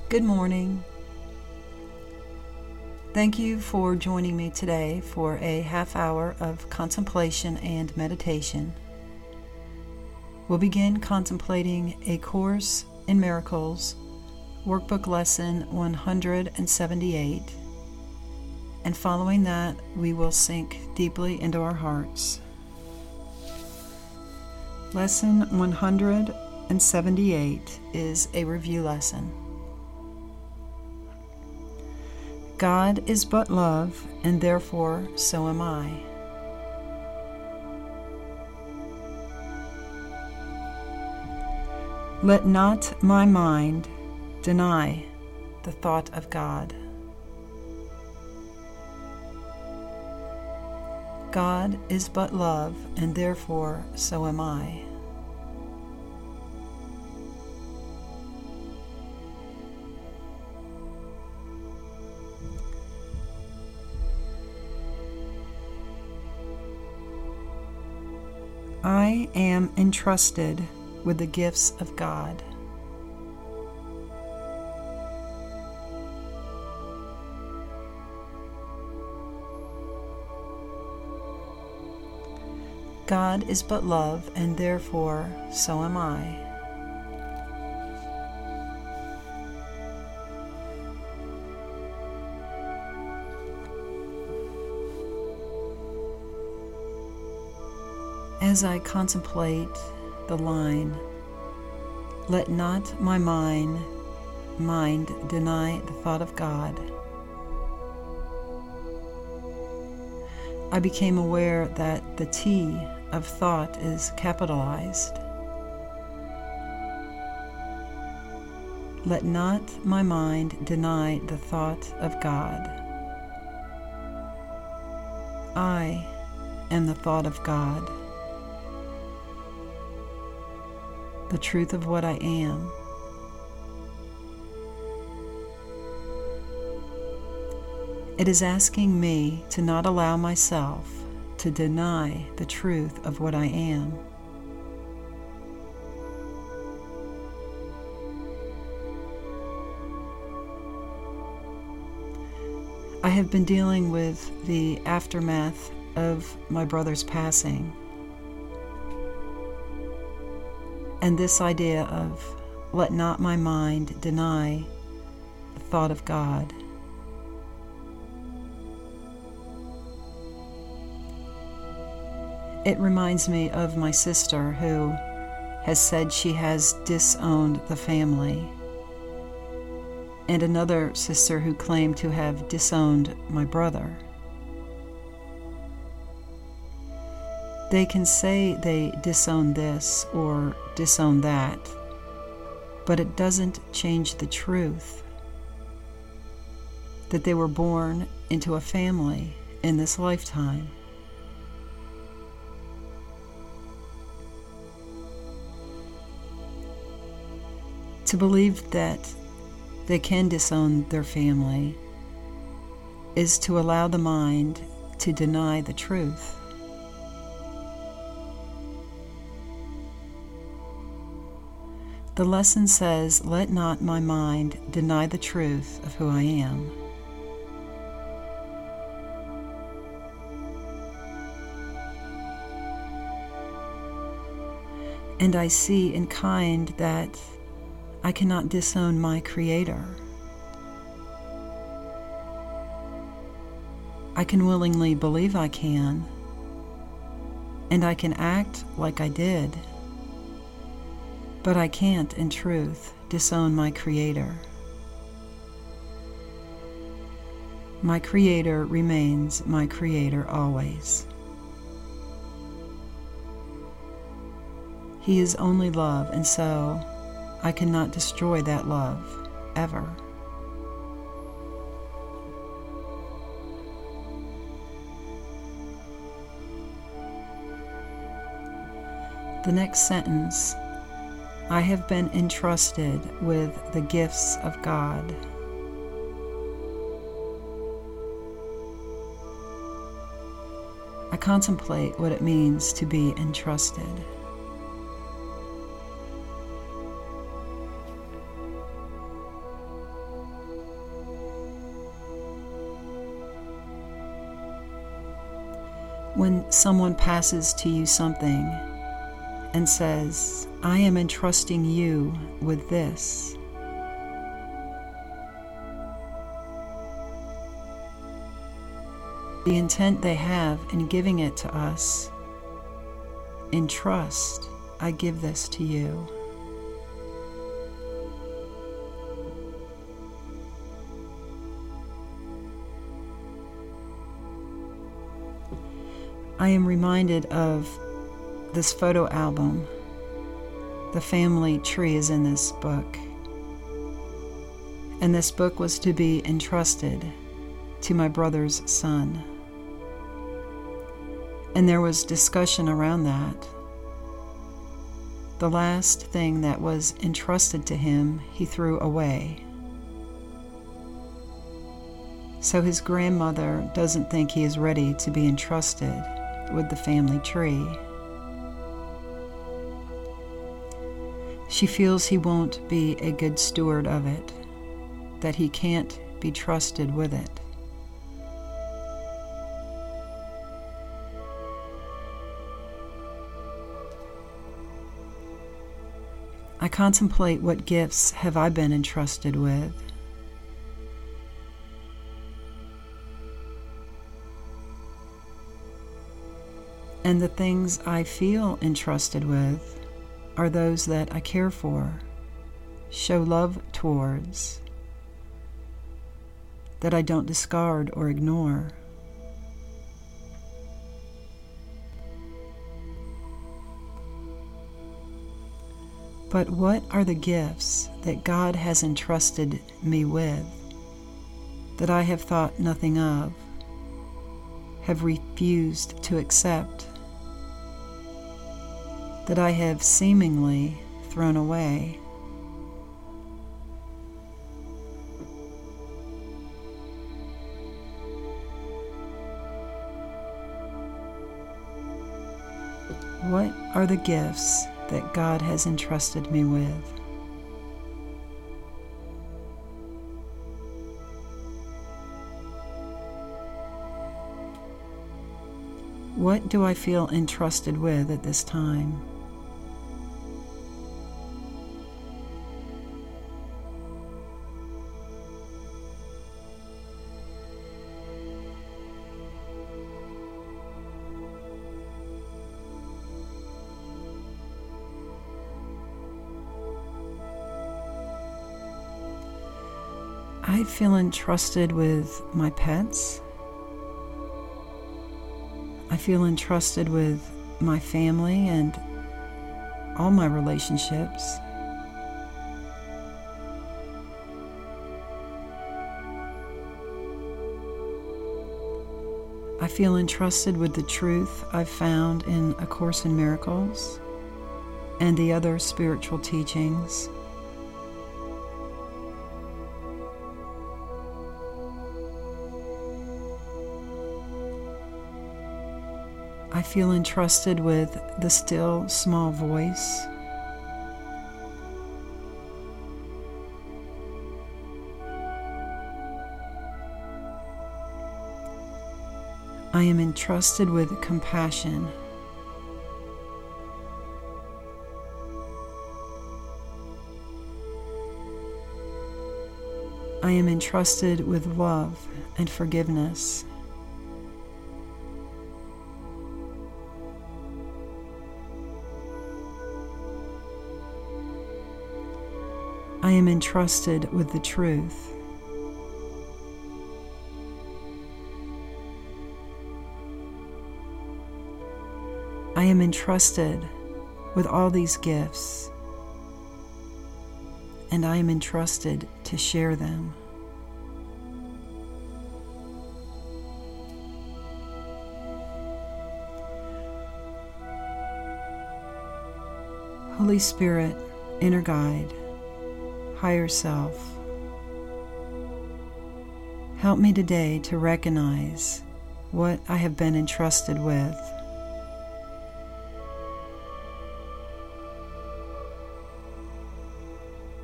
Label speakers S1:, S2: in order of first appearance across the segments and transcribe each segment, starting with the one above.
S1: Good morning. Thank you for joining me today for a half hour of contemplation and meditation. We'll begin contemplating A Course in Miracles, Workbook Lesson 178, and following that, we will sink deeply into our hearts. Lesson 178 is a review lesson. God is but love, and therefore so am I. Let not my mind deny the thought of God. God is but love, and therefore so am I. I am entrusted with the gifts of God. God is but love, and therefore so am I. As I contemplate the line, let not my mind deny the thought of God, I became aware that the T of thought is capitalized. Let not my mind deny the thought of God. I am the thought of God, the truth of what I am. It is asking me to not allow myself to deny the truth of what I am. I have been dealing with the aftermath of my brother's passing. And this idea of let not my mind deny the thought of God. It reminds me of my sister who has said she has disowned the family, and another sister who claimed to have disowned my brother. They can say they disown this or disown that, but it doesn't change the truth that they were born into a family in this lifetime. To believe that they can disown their family is to allow the mind to deny the truth. The lesson says, let not my mind deny the truth of who I am. And I see in kind that I cannot disown my Creator. I can willingly believe I can, and I can act like I did. But I can't, in truth, disown my Creator. My Creator remains my Creator always. He is only love, and so I cannot destroy that love, ever. The next sentence, I have been entrusted with the gifts of God. I contemplate what it means to be entrusted. When someone passes to you something and says, "I am entrusting you with this," the intent they have in giving it to us, in trust, I give this to you. I am reminded of this photo album. The family tree is in this book. And this book was to be entrusted to my brother's son. And there was discussion around that. The last thing that was entrusted to him, he threw away. So his grandmother doesn't think he is ready to be entrusted with the family tree. She feels he won't be a good steward of it, that he can't be trusted with it. I contemplate what gifts have I been entrusted with. And the things I feel entrusted with are those that I care for, show love towards, that I don't discard or ignore. But what are the gifts that God has entrusted me with that I have thought nothing of, have refused to accept, that I have seemingly thrown away? What are the gifts that God has entrusted me with? What do I feel entrusted with at this time? I feel entrusted with my pets. I feel entrusted with my family and all my relationships. I feel entrusted with the truth I've found in A Course in Miracles and the other spiritual teachings. I feel entrusted with the still, small voice. I am entrusted with compassion. I am entrusted with love and forgiveness. I am entrusted with the truth. I am entrusted with all these gifts, and I am entrusted to share them. Holy Spirit, inner guide, higher self, help me today to recognize what I have been entrusted with.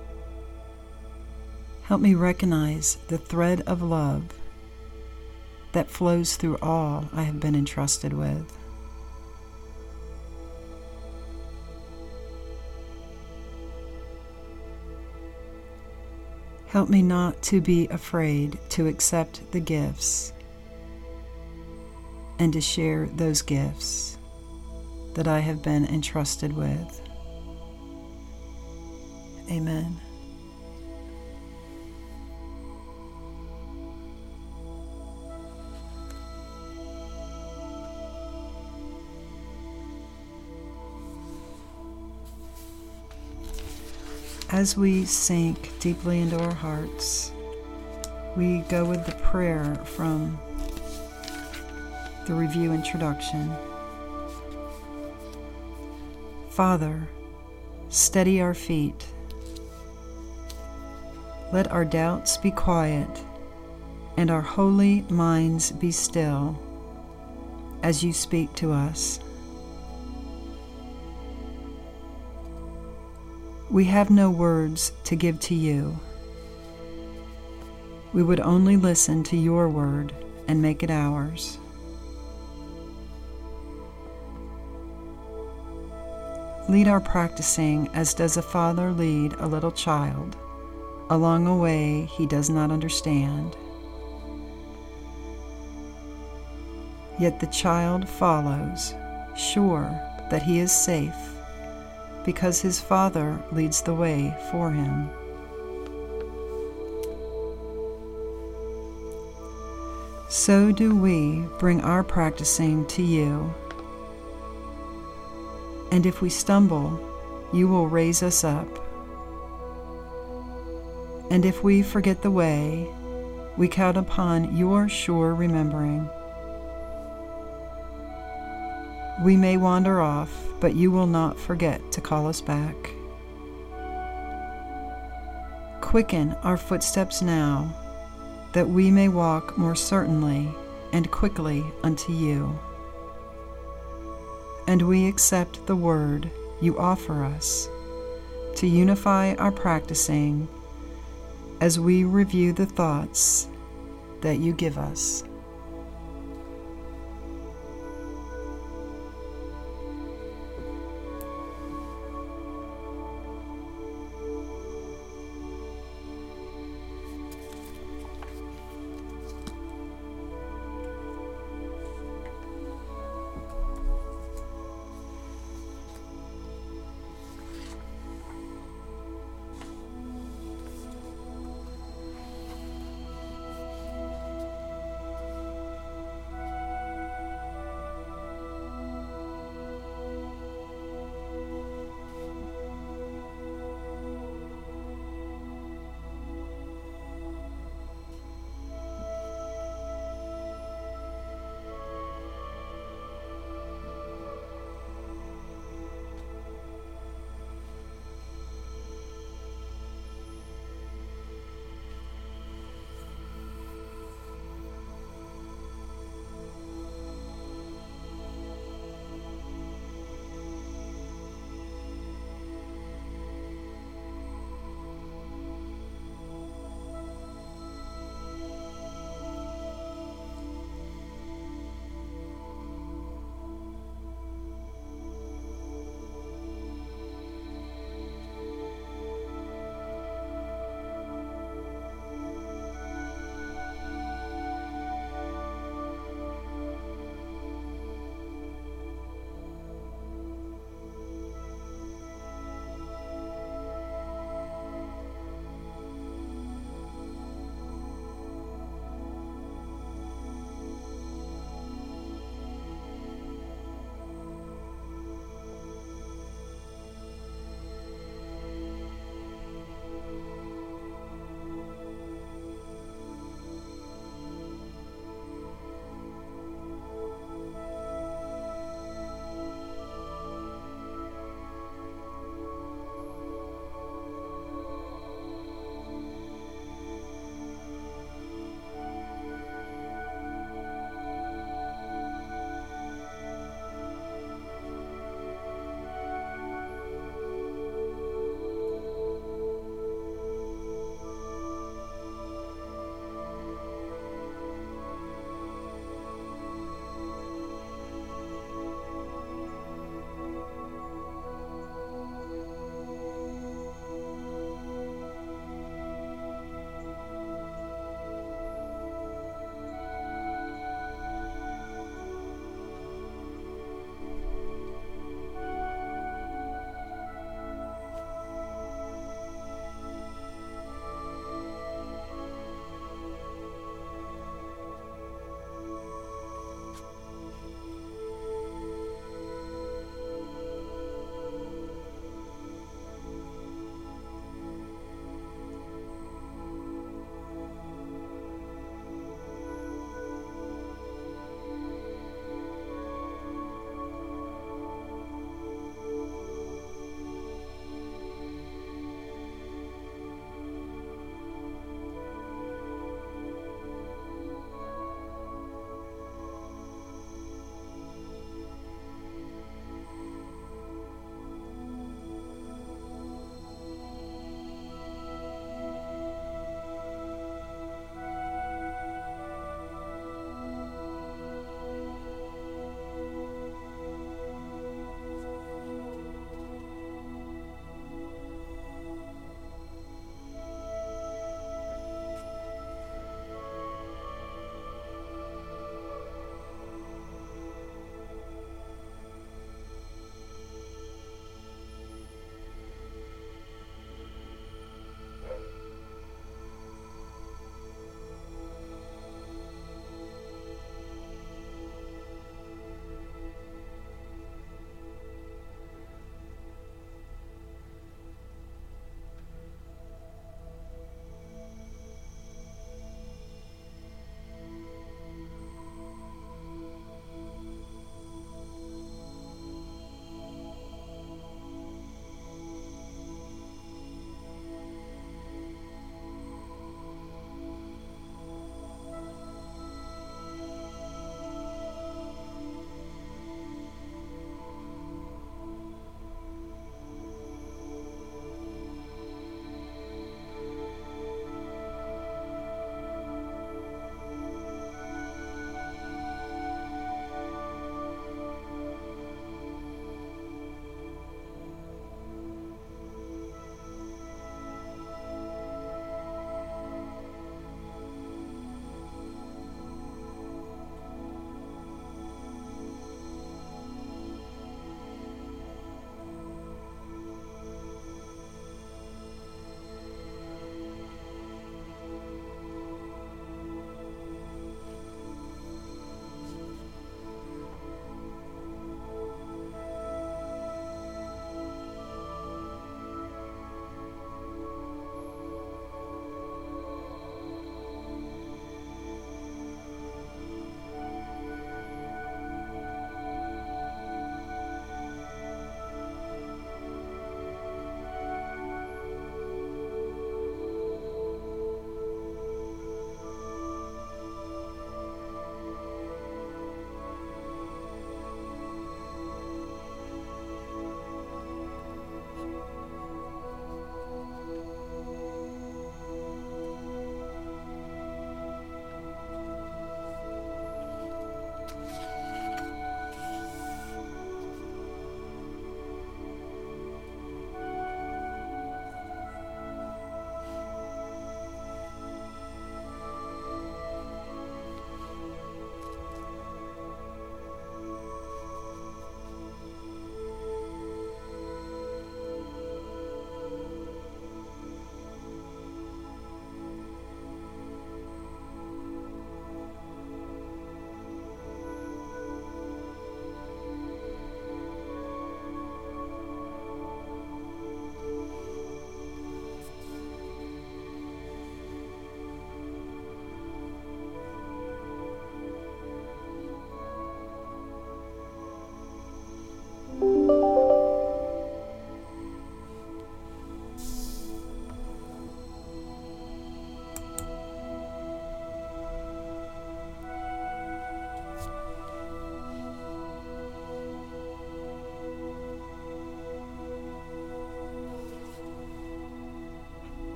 S1: Help me recognize the thread of love that flows through all I have been entrusted with. Help me not to be afraid to accept the gifts and to share those gifts that I have been entrusted with. Amen. As we sink deeply into our hearts, we go with the prayer from the review introduction. Father, steady our feet. Let our doubts be quiet and our holy minds be still as you speak to us. We have no words to give to you. We would only listen to your word and make it ours. Lead our practicing as does a father lead a little child along a way he does not understand. Yet the child follows, sure that he is safe, because his Father leads the way for him. So do we bring our practicing to you, and if we stumble, you will raise us up. And if we forget the way, we count upon your sure remembering. We may wander off, but you will not forget to call us back. Quicken our footsteps now, that we may walk more certainly and quickly unto you. And we accept the word you offer us to unify our practicing as we review the thoughts that you give us.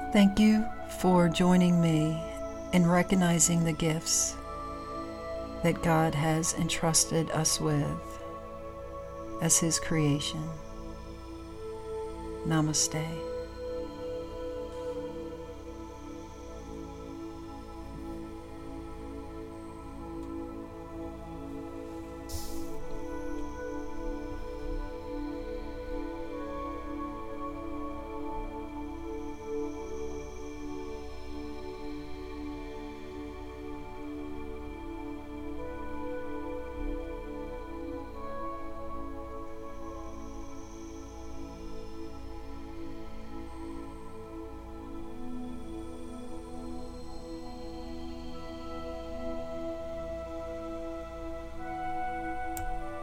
S1: Thank you for joining me in recognizing the gifts that God has entrusted us with as His creation. Namaste.